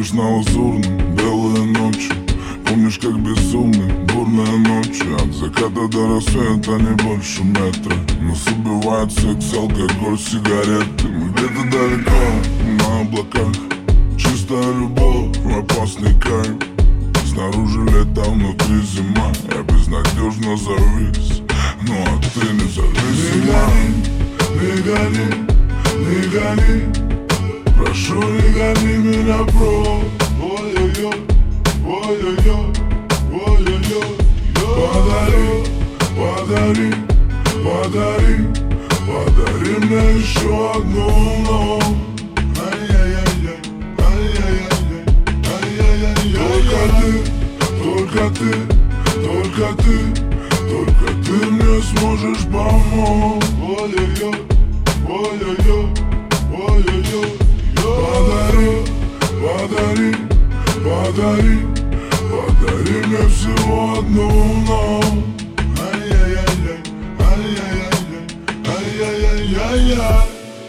Помнишь на Лазурном белые ночи? Помнишь, как безумны бурные ночи? От заката до рассвета не больше метра. Нас убивает секс, алкоголь, сигареты. Мы где-то далеко, на облаках. Чистая любовь, опасный кайф. Снаружи лето, внутри зима. Я безнадежно завис, ну а ты не зависима. Не гони, не гони. Прошу, не гони меня прочь. Ой-ой-ой, ой-ой-ой, ой-ой-ой. Подари, подари, подари, подари мне еще одну ночь. Ай-яй-яй-яй, ай-яй-яй-яй, ай-яй-яй-яй. Только ты, только ты, только ты мне сможешь помочь. Ой-ой-ой, ой-ой-ой, ой-ой-ой. Подари, подари, подари, подари мне всего одну ночь. Ай-яй-яй-яй, ай-яй-яй-яй, ай-яй-яй-яй.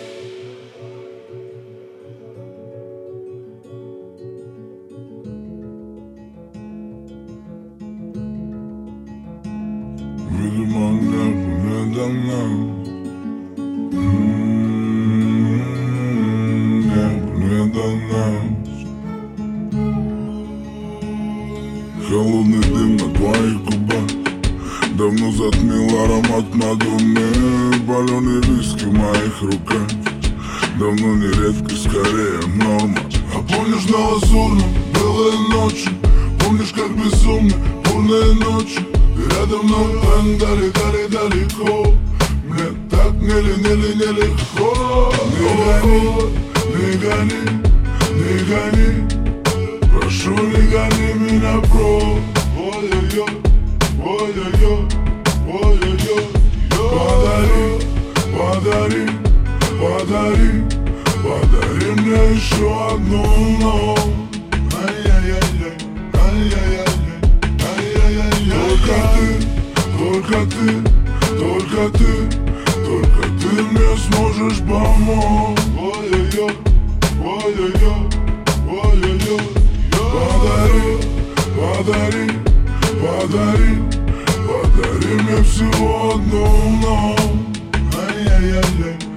Видимо, небо не до нас. Небо не до нас. Холодный дым на твоих губах давно затмил аромат надумных. Паленый виски в моих руках давно не редкость, скорее норма. А помнишь на Лазурном белые ночи? Помнишь, как безумны бурные ночи? Ты рядом, но там далеко. Мне так нелегко. Не гони, не гони. Прошу, не гони меня прочь. Ой-ой-ой, ой-ой-ой, ой-ой-ой. Подари, подари, подари, подари мне еще одну ночь. Ай-яй-яй-яй, ай-яй-яй-яй, ай-яй-яй-яй. Только ты, только ты, только ты мне сможешь помочь. Ой-ой-ой, ой-ой-ой, ой-ой-ой. Подари, подари, подари, подари мне всего одну ночь. Ай-яй-яй-яй.